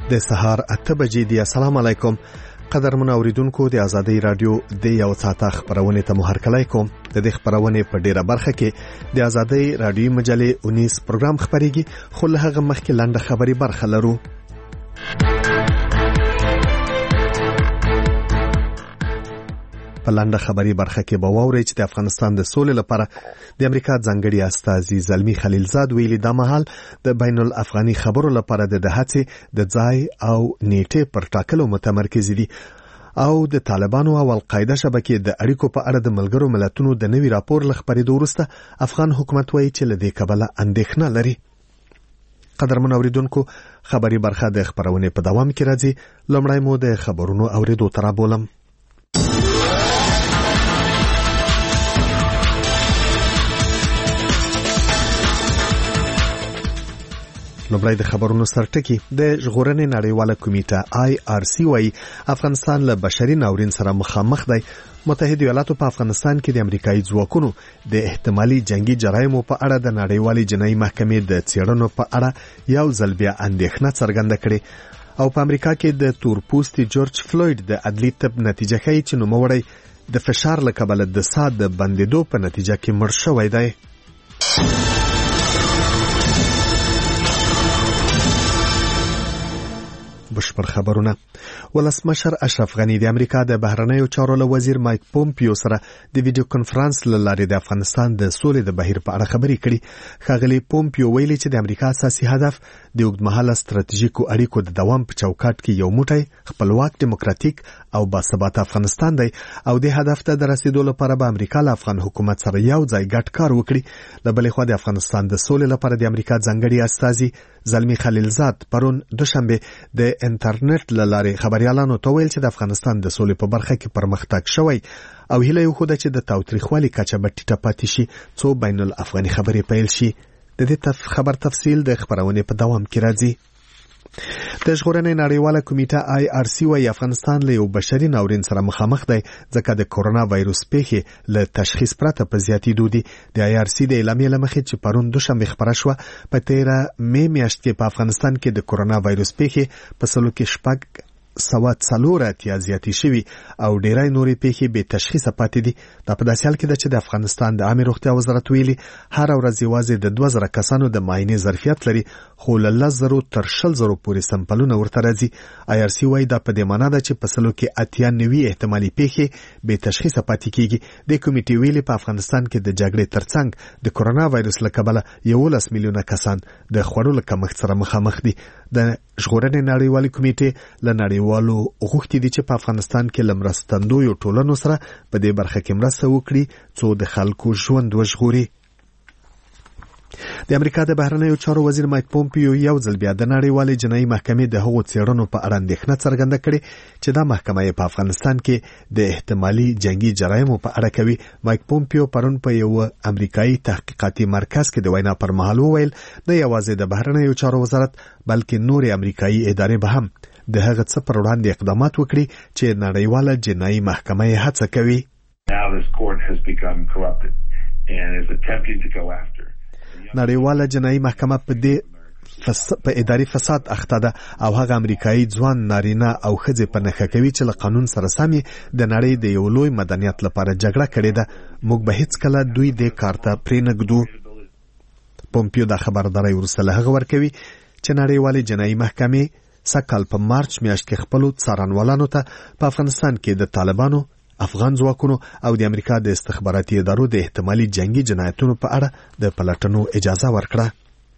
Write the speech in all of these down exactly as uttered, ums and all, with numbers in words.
د سهار اته بجې دی. السلام علیکم قدرمن اوریدونکو، د آزادۍ رادیو د یو ساعته خبرونه ته مو هرکلی کوم. د دې خبرونه په ډیره برخه کې د آزادۍ رادیو مجلې انیس پروګرام خبريږي، خو له هغه مخکې لنډه خبري برخه لرو. په لنډه خبري برخه کې به واورئ چې د افغانستان د سولې لپاره د امریکا ځانګړي استازي زلمی خلیلزاد ویلي دا مهال د بین الافغاني خبرو لپاره د هڅې د ځای او نیټه پر ټاکلو متمرکز دي او د طالبانو او القاعده شبکې د اړیکو په اړه د ملګرو ملتونو د نوي راپور لخبرېدو وروسته افغان حکومت وایي چې له دې کبله اندېښنه لري. قدرمن اوریدونکو، خبري برخه د خبرونه په دوام کې راځي. لومړی مو د خبرونو اوریدو تر بولم. لومړی د خبرونو سرټکی. د ژغورنې نړیواله کمیټه آی آر سی وايي افغانستان له بشري ناورین سره مخامخ دی. متحده ایالاتو په افغانستان کې د امریکایي ځواکونو د احتمالي جنگي جرایمو په اړه د نړیوالې جنایي محکمې د څېړنو په اړه یو ځل بیا اندېښنه څرګنده کړې او په امریکا کې د تورپوستي جورج فلوید د عدلي طب نتیجه ښیي چې نوموړی د فشار له کبله د ساه د بندېدو په نتیجه کې مړ شوی دی. بشپړ خبرونه. ولسمشر اشرف غنی د امریکا د بهرنیو چارو له وزیر مایک پومپیو سره د ویډیو کانفرنس له لارې د افغانستان د سولې د بهیر په اړه خبرې کړې. ښاغلي پومپیو ویلي چې د امریکا اساسي هدف د اوږدمهاله ستراتیژیکو اړیکو د دوام په چوکاټ کې یو موټی خپلواک دیموکراتیک او باثباته افغانستان دی او د هدف ته د رسیدو لپاره به امریکا له افغان حکومت سره یو ځای ګډ کار وکړي. له بلې خوا د افغانستان د سولې لپاره د امریکا ځانګړي استازي زلمی خلیلزاد پرون دوشنبه د انټرنیټ له لارې خبريالانو ته ویل چې د افغانستان د سولې په برخه کې پرمختګ شوی او هیله یې وکړه چې د تاوتریخوالي کچه به ټیټه پاتې شي څو بین الافغاني خبرې پیل شي. د دې خبر تفصیل د خبرونه په دوام کې راځي. د ژغورنې نړیواله کمیټه آی آر سی وايي افغانستان له یو بشري ناورین سره مخامخ دی ځکه د کورونا وایروس پیښې له تشخیص پرته په زیاتېدو دي. د آی آر سی د اعلامیې له مخې چې پرون دوشنبه خبره شوه په تیره مې میاشت کې په افغانستان کې د کورونا وایروس پیښې په سلو کې شپږ سوه څلور اتیا زیاتې شوي او ډېری نورې پیښې بې تشخیصه پاتې دي. دا په داسې حال کې ده چې د افغانستان د عامې روغتیا وزارت ویلي هره ورځ یوازې د دوه زره کسانو د معاینې ظرفیت لري خو له لس زرو تر شل زرو پورې سمپلونه ورته راځي. آی آر سی وايي دا په دې معنا ده چې په سلو کې اتیا نوي احتمالي پیښې بې تشخیصه پاتې کیږي. د کمیټې ویلي په افغانستان کې د جګړې ترڅنګ د کورونا وایروس له کبله یولس میلیونه کسان د خوړو له کمښت سره مخامخ دي. د ژغورنې نړیوالې کمیټې له نړیوالو غوښتي دي چې په افغانستان کې له مرستندویو ټولنو سره په دې برخه کې مرسته وکړي څو د خلکو ژوند وژغوري. د امریکا د بهرنیو چارو وزیر مایک پومپیو یو ځل بیا د نړیوالې جنایي محکمې د هغو څېړنو په اړه اندېښنه څرګنده کړې چې دا محکمه یې په افغانستان کې د احتمالي جنگي جرایمو په اړه کوي. مایک پومپیو پرون په یو امریکایي تحقیقاتي مرکز کې د وینا پر مهال وویل نه یوازې د بهرنیو چارو وزارت بلکې نورې امریکایي ادارې به هم د هغه څه پر وړاندې اقدامات وکړي چې نړیواله جنایي محکمه یې هڅه کوي. نړیواله جنایي محکمه په دې فس... په اداري فساد اخته ده او هغه امریکایي ځوان نارینه او ښځې په نښه کوي چې له قانون سره سم د نړۍ د یو لوی مدنیت لپاره جګړه کړې ده. موږ به هیڅکله دوی دې کار ته پرېنږدو. پومپیو دا خبرداری وروسته له هغه ورکوي چې نړیوالې جنایي محکمې سکهال په مارچ میاشت کې خپلو څارنوالانو ته په افغانستان کې د طالبانو، افغان ځواکونو او د امریکا د استخباراتي ادارو د احتمالي جنگي جنایتونو په اړه د پلټنو اجازه ورکړه.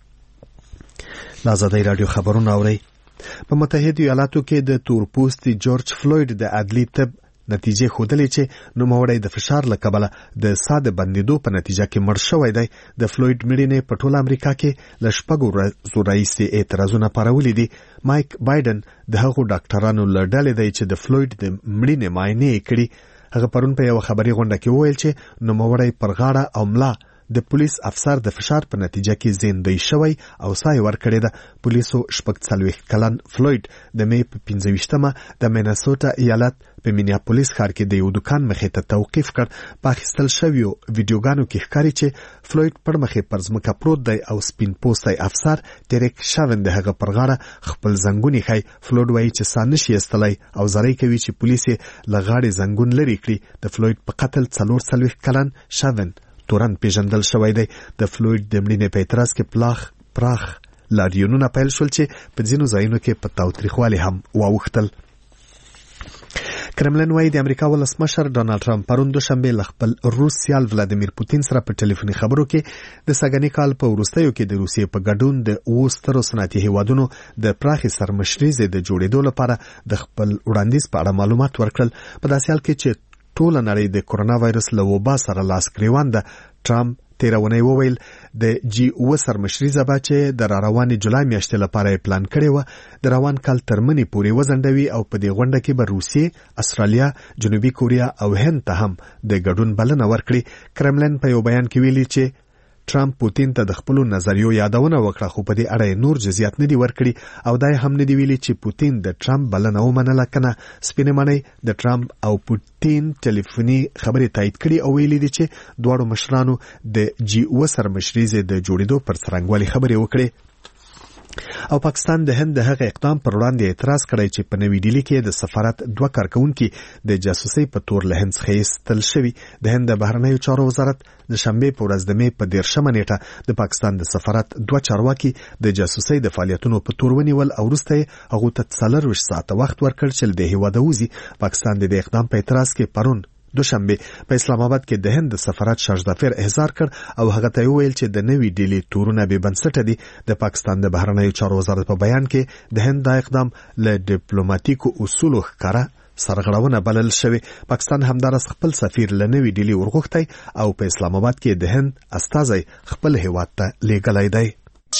د آزادۍ راډیو خبرونه اورئ. په متحده ایالاتو کې د تورپوستي جورج فلوید د عدلي طب نتیجې ښودلې چې نوموړی د فشار له کبله د ساه د بندېدو په نتیجه کې مړ شوی دی. د فلوید مړینې په ټوله امریکا کې له شپږو ورځو راهیسې اعتراضونه پارولي دي. مایک بایډن د هغو ډاکټرانو له ډلې دی چې د فلوید د مړینې معاینې یې کړي. هغه پرون په یوه خبري غونډه کې وویل چې نوموړی پر غاړه او ملا د پولیس افسر د فشار په نتیجه کې زندۍ شوی او ساه ورکړې ده. پولیسو شپږ څلوېښت کلن فلوید د مې په پنځه ویشتمه د میناسوټا ایالت په مینیاپولیس ښار کې د یو دکان مخې ته توقیف کړ. په اخیستل شویو ویډیوګانو کې ښکاري چې فلوید پر مخې پر ځمکه پروت دی او سپین پوستی افسر ډیریک شاون د هغه پر غاړه خپل زنګون ښایي. فلوید وایي چې ساه نشي ایستلی او زری کوي چې پولیس یې له غاړې زنګون لرې کړي. د فلوید په قتل څلور څلوېښت کلن شاون تورن پیژندل شوی دی. د فلوید د مړینې په اعتراض کې پلاخ پراخ لاریونونه پیل شول چې په ځینو ځایونو کې په تاوتریخوالي هم واوښتل. کرملن وایي د امریکا ولسمشر ډانلډ ټرمپ پرون دوشنبه له خپل روس سیال ولادیمیر پوتین سره په ټلیفوني خبرو کې د سږني کال په وروستیو کې د روسیې په ګډون د اوو سترو صنعتي هیوادونو د پراخې سرمشریزې د جوړېدو لپاره د خپل وړاندیز په اړه معلومات ورکړل. په داسې حال کې چې ټوله نړۍ د کورونا وایرس له وبا سره لاس ګریوان ده. ټرمپ تیرونی وویل د جی اوه سرمشریزه به چې د راروانې جولای میاشتې لپاره یې پلان کړې وه د روان کال تر منې پورې وځنډوي او په دې غونډه کې به روسیې، استرالیا، جنوبي کوریا او هند ته هم د ګډون بلنه ورکړي. کرملن په یو بیان کې ویلي چې ټرمپ پوتین ته د خپلو نظریو یادونه وکړه خو په دې اړه نور جزئیات نه دي ورکړي او دا هم نه دی ویلي چې پوتین د ټرمپ بلنه ومنله کنه. سپینې ماڼۍ د ټرمپ او پوتین ټلیفوني خبرې تایید کړي او ویلي دي چې دواړو مشرانو د جی اوه سرمشریزې د جوړېدو پر څرنګوالي خبرې وکړي. او پاکستان د هند د هغه اقدام پر وړاندې اعتراض کړی چې په نوې ډیلي کې د سفارت دوه کارکونکي د جاسوسۍ په تور له هند څخه ایستل شوي. د هند د بهرنیو چارو وزارت د شنبې په ورځ د مې په دېرشمه نیټه د پاکستان د سفارت دوه چارواکي د جاسوسۍ د فعالیتونو په تور ونیول او وروسته یې هغوی ته څلرویشت ساعته وخت ورکړ چې له دې هېواده وځي. پاکستان د دې اقدام په اعتراض کې پرون دوشنبه په اسلام آباد کې د هند د سفارت شاهزادفر احضار کړ او هغه ته ویل چې د نوې ډیلي تورونه بې بنسټه دي. د پاکستان د بهرنیو چارو وزارت په بیان کې د هند دا اقدام له ډیپلوماټیکو اصولو ښکاره سرغړونه بلل شوی. پاکستان همدارس خپل سفیر له نوې ډیلي ورغوښتی او په اسلام آباد کې د هند استازی خپل هیواد ته لیږلی دی.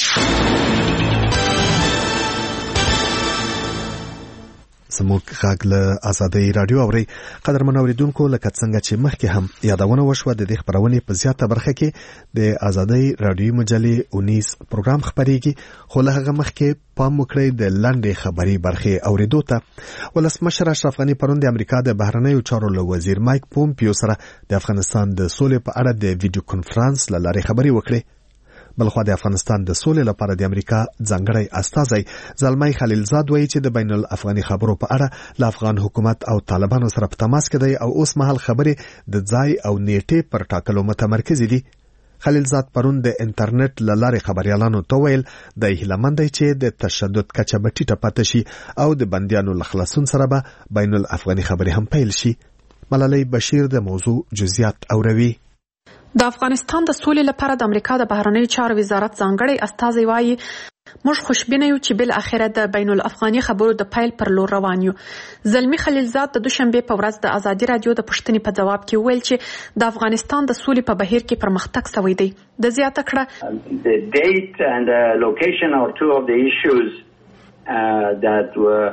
زموږ غږ له ازادۍ راډیو اوري. قدرمن اوریدونکو لکه څنګه چې مخکې هم یادونه وشوه د دې خبرونې په زیاته برخه کې د ازادۍ راډیو مجلې اونیس پروګرام خبرېږي خو له هغه مخکې پام وکړئ د لنډې خبري برخې اوریدو ته. ولسمشر اشرف غني پرون د امریکا د بهرنیو چارو له وزیر مایک پومپیو سره د افغانستان د سولې په اړه د ویډیو کنفرانس له لارې خبرې وکړې. بلخوا د افغانستان د سولې لپاره د امریکا ځانګړی استازی زلمی خلیلزاد وایي چې د بین الافغاني خبرو په اړه له افغان حکومت او طالبانو سره په تماس کې دی او اوس مهال خبرې د ځای او نیټې پر ټاکلو متمرکزې دي. خلیلزاد پرون د انټرنیټ له لارې خبريالانو ته ویل د هیلمند دی چې د تشدد کچه به ټیټه پاتې شي او د بندیانو له خلاصون سره به بین الافغاني خبرې هم پیل شي. ملالۍ بشیر د موضوع جزئیات اوروي. د افغانستان د سولې لپاره د امریکا د بهرنیو چارو وزارت ځانګړی استازی وایي موږ خوشبینه یو چې بل اخره د بین الافغاني خبرو د پیل پر لور روان یو. زلمی خلیلزاد د دوشنبه په ورځ د ازادي رادیو د پوښتنې په جواب کې ویل چې د افغانستان د سولې په بهیر کې پرمختګ شوی دی. د زیاته کړه the date and the location are two of the issues uh, that were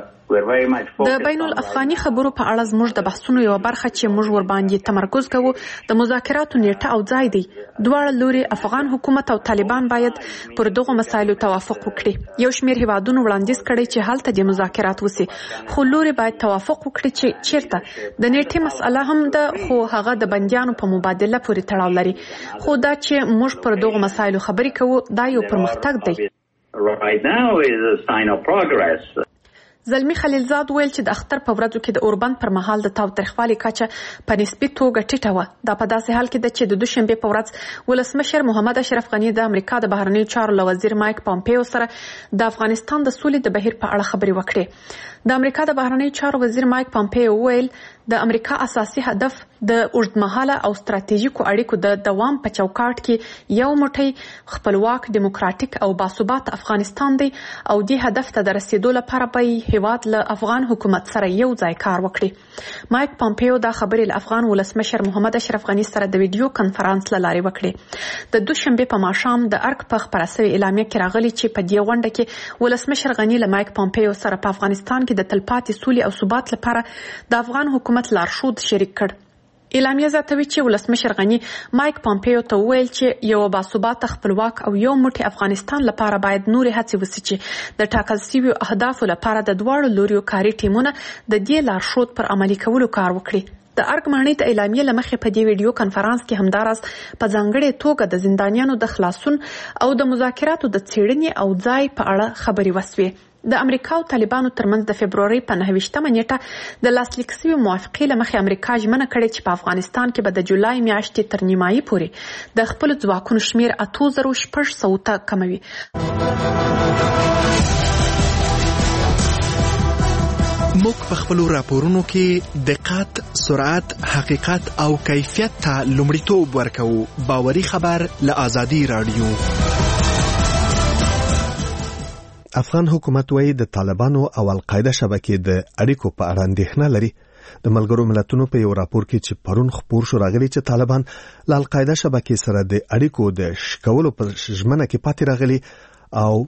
د بین الافغاني خبرو په اړه زموږ د بحثونو یو برخه چې موږ ور باندې تمرکز کوو د مذاکراتو نیټه او ځای دی. دواړه لوري افغان حکومت او طالبان باید پر دغه مسایلو توافق وکړي. یو شمېر هیوادونو وړاندیز کړی چې هلته د مذاکرات وسی خو لوري باید توافق وکړي چې چیرته د نیټه مسله هم ده خو هغه د بندیانو په مبادله پورې تړاو لري. خو دا چې موږ پر دغه مسایلو خبرې کوو دا یو پرمختګ دی. Right now is a sign of progress. زلمی خلیلزاد ویل چې د اختر په ورځو کې د اوربند پر مهال د تاوتریخوالي کچه په نسبي توګه ټیټه وه. دا په داسې حال کې ده چې د دوشنبې په ورځ ولسمشر محمد اشرف غني د امریکا د بهرنیو چارو له وزیر مایک پومپیو سره د افغانستان د سولې د بهیر په اړه خبرې وکړې. د امریکا د بهرنیو چارو وزیر مایک پومپیو ویل د امریکا اساسي هدف د اوږدمهاله او ستراتیژیکو اړیکو د دوام په چوکاټ کې یو موټی خپلواک دیموکراتیک او باثبات افغانستان دی او دې هدف ته د رسیدو لپاره به هیواد له افغان حکومت سره یو ځای کار وکړي. مایک پومپیو دا خبرې له افغان ولسمشر محمد اشرف غني سره د ویډیو کنفرانس له لارې وکړې. د دوشنبه په ماښام د ارګ په خبره شوې اعلامیه کې راغلي چې په دې غونډه کې ولسمشر غني له مایک پومپیو سره په افغانستان کې د تلپاتې سولې او ثبات لپاره د افغان حکومت لارښود شریک کړ. اعلامیه زیاتوي چې ولسمشر غني مایک پامپیو ته وویل چې یو باثباته خپلواک او یو موټی افغانستان لپاره باید نورې هڅې وشي چې د ټاکل شویو اهدافو لپاره د دواړو لوریو کاري ټیمونه د دې لارښود پر عملي کولو کار وکړي. د ارګ ماڼۍ د اعلامیې لمخې په دې ویډیو کانفرنس کې همداراز په ځانګړې توګه د زندانیانو د خلاصون او د مذاکراتو د څېړنې او ځای په اړه خبرې وسوې. د امریکا او طالبانو ترمنځ د فبروري په نهه ویشتمه نیټه د لاسلیک شوي موافقې لمخې امریکا ژمنه کړې چې په افغانستان کې به د جولای میاشتې تر نیمایي پورې د خپل ځواکونو شمیر اته زره شپږ سوه ته کموي. موږ په خپلو راپورونو کې دقت، سرعت، حقیقت او کیفیت ته لومړیتوب ورکوو. باوري خبر له آزادي رادیو. افغان حکومت وايي د طالبانو او القاعده شبکې د اړیکو په اړه اندېښنه لري. د ملګرو ملتونو په یو راپور کې چې پرون خپور شو راغلي چې طالبان له القاعده شبکې سره د اړیکو د شکولو په ژمنه کې پاتې راغلي او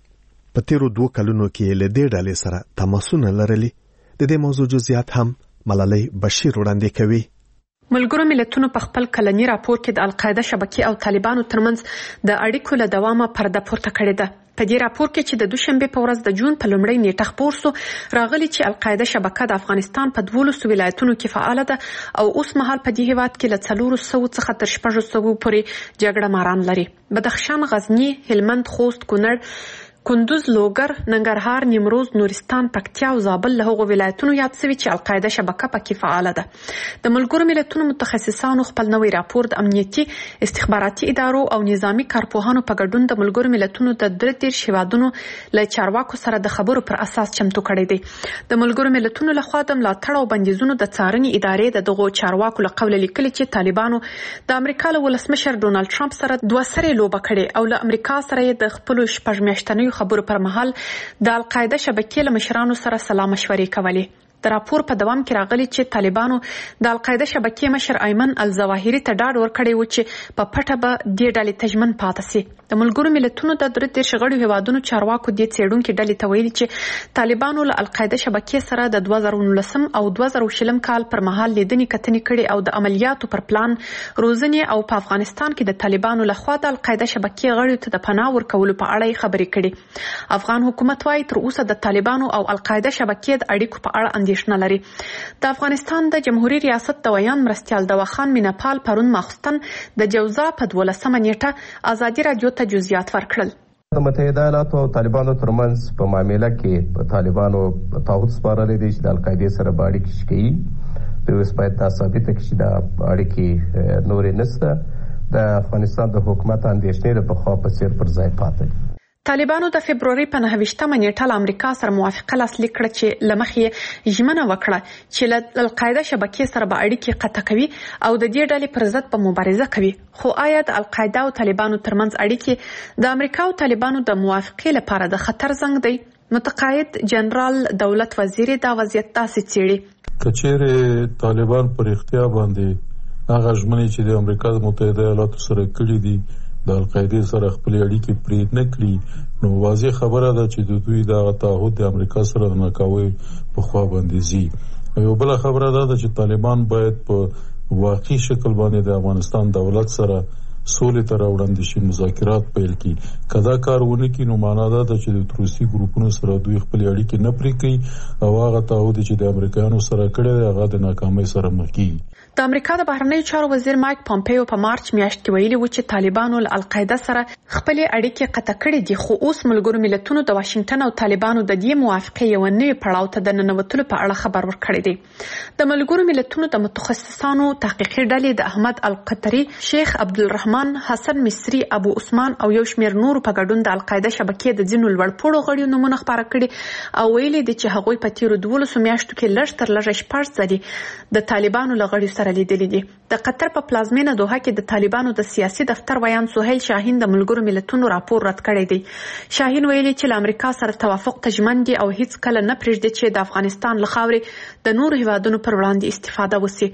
په تیرو دوه کلونو کې له دې ډلې سره تماسونه لرلي. د دې موضوع جزئیات هم ملالۍ بشیر وړاندې کوي. ملګرو ملتونو په خپل کلنی راپور کې د القاعده شبکې او طالبانو ترمنځ د اړیکو له دوامه پرده پورته کړې ده. په دې راپور کې چې د دوشنبه په ورځ د جون په لومړۍ نیټه خپور شو راغلي چې القاعده شبکه د افغانستان په دولسو ولایتونو کې فعال ده او اوس مهال په دې هیواد کې له څلورو سوو څخه تر شپږو سوو پورې جګړه ماران لري. بدخشان، غزنی، هلمند، خوست، کونړ، کندوز، لوګر، ننګرهار، نیمروز، نورستان، پکتیا او زابل له هغو ولایتونو یاد شوي چې القاعده شبکه پکې فعاله ده. د ملګرو ملتونو متخصصانو خپل نوی راپور د امنیتي استخباراتي ادارو او نظامی کارپوهانو په ګډون د ملګرو ملتونو د درې دېرش هیوادونو له چارواکو سره د خبرو پر اساس چمتو کړی دی. د ملګرو ملتونو لخوا د ملاتړ او بندیزونو د څارنې ادارې د دغو چارواکو له قوله لیکلي چې طالبانو د امریکا له ولسمشر ډونالد ټرمپ سره دوه سرې لوبه کړې او له امریکا سره یې د خپلو شپږ میاشتنیو خبرو پر مهال د القاعده شبکې له مشرانو سره سلا مشورې کولې. د راپور په دوام کې راغلي چې طالبانو د القاعده شبکې مشر ایمن الظواهري ته ډاډ ورکړی و چې په پټه به دې ډلې ته ژمن پاتې شي. د ملګرو ملتونو د درې دېرش غړو هیوادونو چارواکو دې څېړونکي ډلې ته ویلي چې طالبانو له القاعده شبکې سره د دوه زره نولسم او دوه زره شلم کال پر مهال لیدنې کتنې کړې او د عملیاتو پر پلان، روزنې او په افغانستان کې د طالبانو لخوا د القاعده شبکې غړو ته د پناه ورکولو په اړه خبرې کړې. افغان حکومت وايي تر اوسه د طالبانو او القاعده شبکې د اړیکو په اړه اندېښنه لري. د افغانستان د جمهوریت ریاست د ویان مرستیال دواخان میناپال پرون ماخستن د جوزا په دولسمه نیټه آزادي رادیو ته جزئیات ورکړل. د متحده ایالاتو او طالبانو ترمنځ په معامله کې په طالبانو تعهد سپارلی دی چې د القاعدې سره به اړیکې ښه کوي. دوی اوس باید دا ثابته کړي چې دا اړیکې نورې نشته. د افغانستان د حکومت اندېښنې د پخوا په څېر پر ځای پاتې دي. طالبانو د فبروري په نهه ویشتمه نیټه له امریکا سره موافقه لاسلیک کړه چې له مخې یې ژمنه وکړه چې له القاعده شبکې سره به اړیکې قطع کوي او د دې ډلې پر ضد به مبارزه کوي. خو آیا د القاعده او طالبانو ترمنځ اړیکې د امریکا او طالبانو د موافقې لپاره د خطر زنګ دی؟ متقاعد جنرال دولت وزیر دا وضعیت داسې څېړي. که چیرې طالبان پر اختیا باندې هغه ژمنې چې د امریکا متحده ایالاتو سره کړي دي د القاعدې سره خپل اړیکې پرې نه کړي، نو واضح خبره ده چې د دوی دغه تعهد د امریکا سره د ناکاوۍ په خوا باندې ځي. یو بله خبره ده چې طالبان باید په واقعي شکل باندې د افغانستان دولت سره سولې ته راوړاندې شي، مذاکرات پیل کړي. که دا کار ونه کړي نو معنا ده چې د تروریستي ګروپونو سره دوی خپل اړیکې نه پرې کوي او هغه تعهد چې د امریکایانو سره کړی دی هغه د ناکامۍ سره مخ کیږي. د امریکا د بهرنیو چارو وزیر مایک پامپیو په مارچ میاشت کې ویلي و چې طالبانو له القاعده سره خپل اړیکې قطع کړې دي، خو اوس ملګرو ملتونو د واشنگټن او طالبانو د دې موافقې یو نوی پړاو ته د ننوتلو په اړه خبر ورکړی دی. د ملګرو ملتونو د متخصصانو تحقیقي ډلې د احمد القطري، شیخ عبدالرحمن، حسن مصری، ابو عثمان او یو شمېر نورو په ګډون د القاعده شبکې د ځینو لوړپوړو غړیو نومونه خپاره کړي او ویلي دي چې هغوی په تیرو دولسو میاشتو کې لږ تر لږه شپږ ځلې د طالبانو له غړیو سره لیدلي دي. د قطر په پلازمینه دوحه کې د طالبانو د سیاسي دفتر ویان سهیل شاهین د ملګرو ملتونو راپور رد کړی دی. شاهین ویلي چې له امریکا سره توافق ته ژمن دي او هیڅ کله نه پرېږدي چې د افغانستان له خاورې د نورو هیوادونو پر وړاندې استفاده وشي.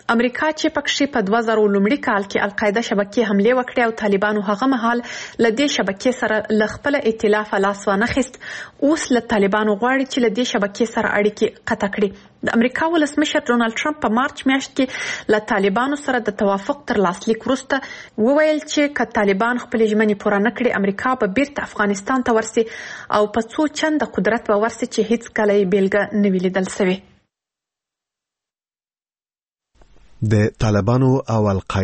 امریکا چې پکې په دوه زره لومړي کال کې القاعده شبکې حمله وکړې او طالبانو هغه مهال ل دې شبکې سره ل خپل ائتلاف لاس وانخست، اوس ل طالبانو غواړي چې ل دې شبکې سره اړیکې قطع کړي. د امریکا ولسمشر ډونالد ټرمپ په مارچ میاشت کې ل طالبانو سره د توافق تر لاسلیک وروسته وویل چې که طالبان خپل ژمنې پوره نه کړي امریکا به بیرته افغانستان ته ورسي او په څو چنده قدرت به ورسي چې هیڅ کله یې بیلګه نه وي لیدل سوې. د طالبانو او القاعده